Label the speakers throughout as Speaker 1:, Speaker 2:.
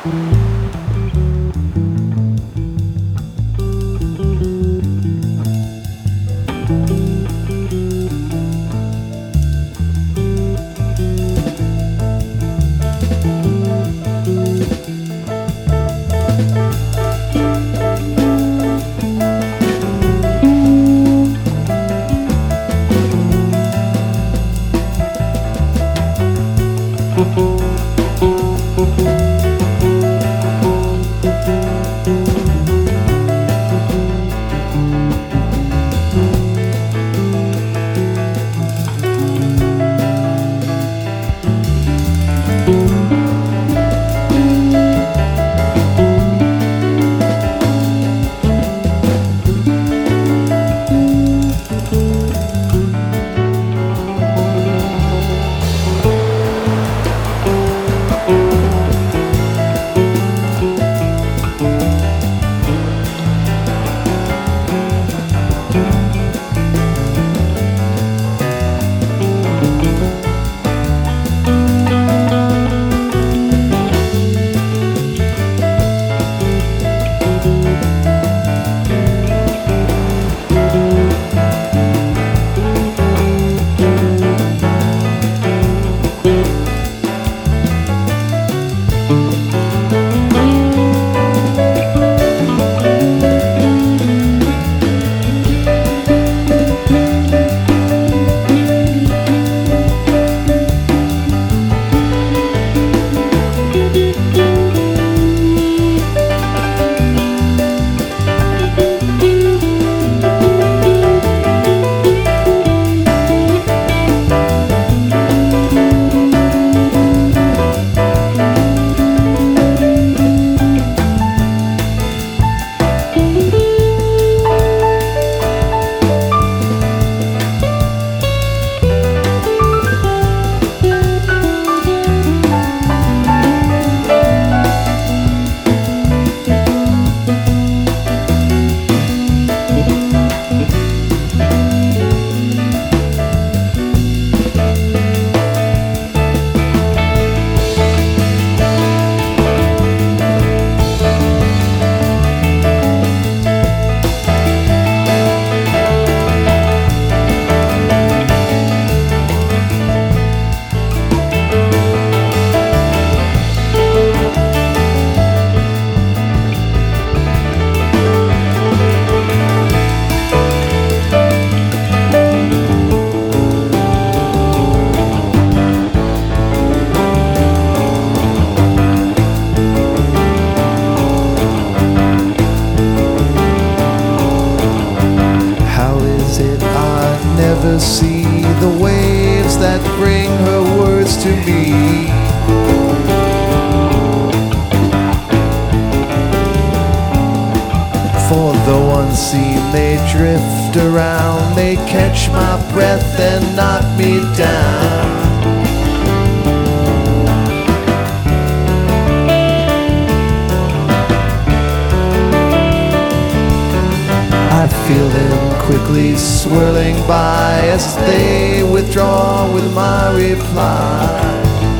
Speaker 1: never see the waves that bring her words to me. For though unseen they drift around, they catch my breath and knock me down. I feel them quickly swirling by as they withdraw with my reply.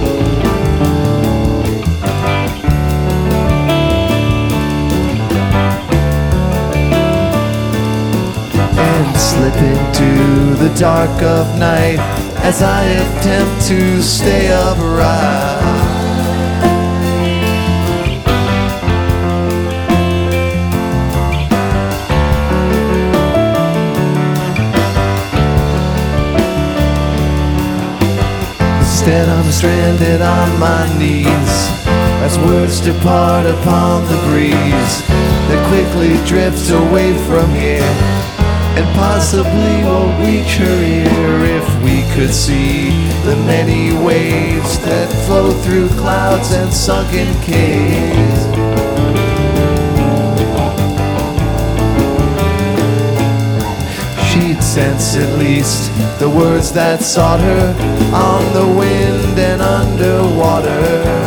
Speaker 1: And slip into the dark of night as I attempt to stay upright. Instead I'm stranded on my knees as words depart upon the breeze that quickly drifts away from here and possibly won't reach her ear. If we could see the many waves that flow through clouds and sunken caves, she'd sense at least the words that sought her on the wind and underwater.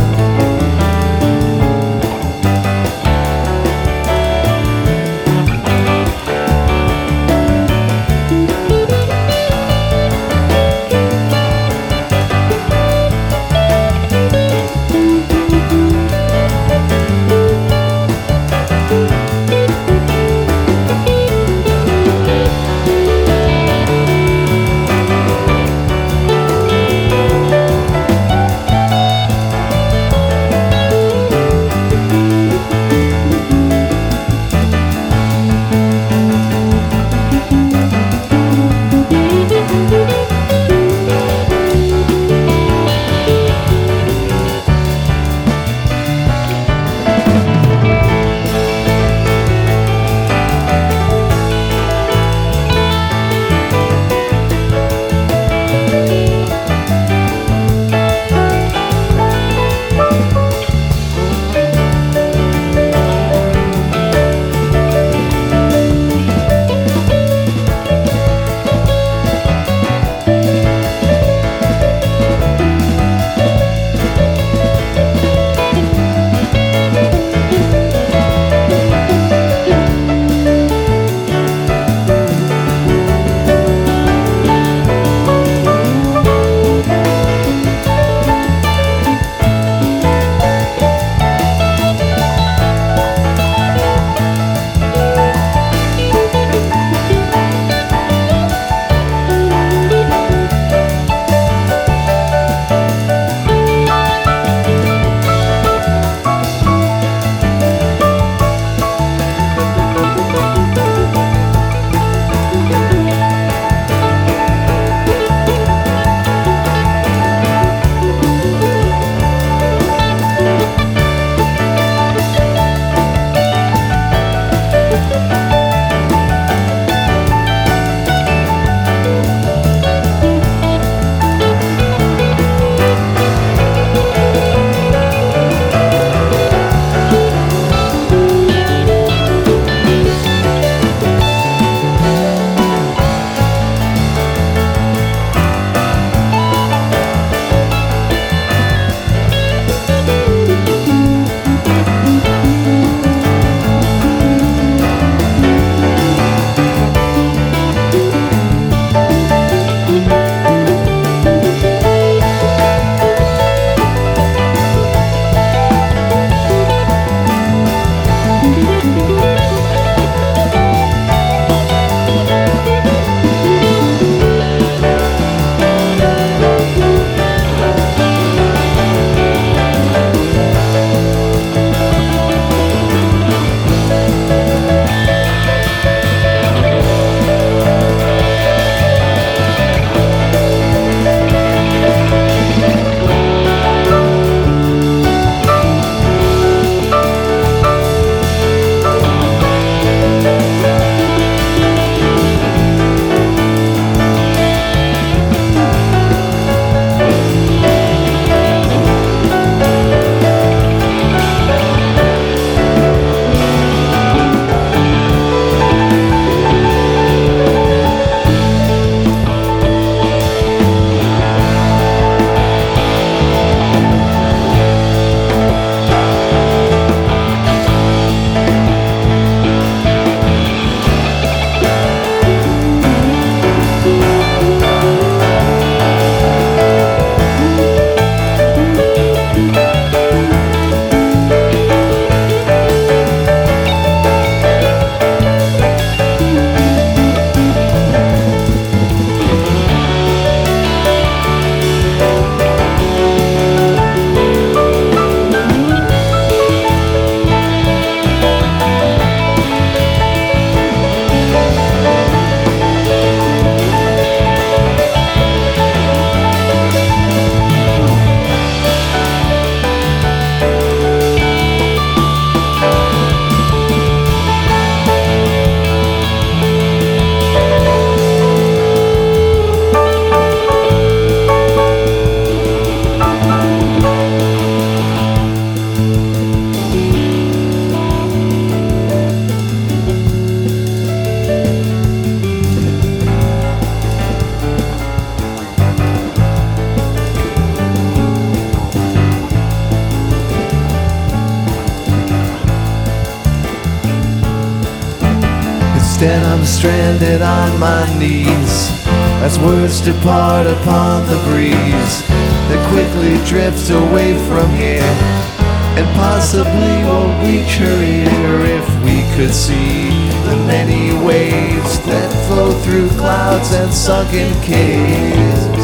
Speaker 1: Instead I'm stranded on my knees as words depart upon the breeze that quickly drifts away from here and possibly won't reach her ear. If we could see the many waves that flow through clouds and sunken caves,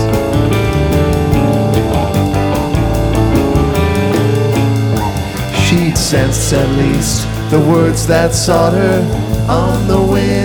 Speaker 1: she'd sense at least the words that sought her on the wind.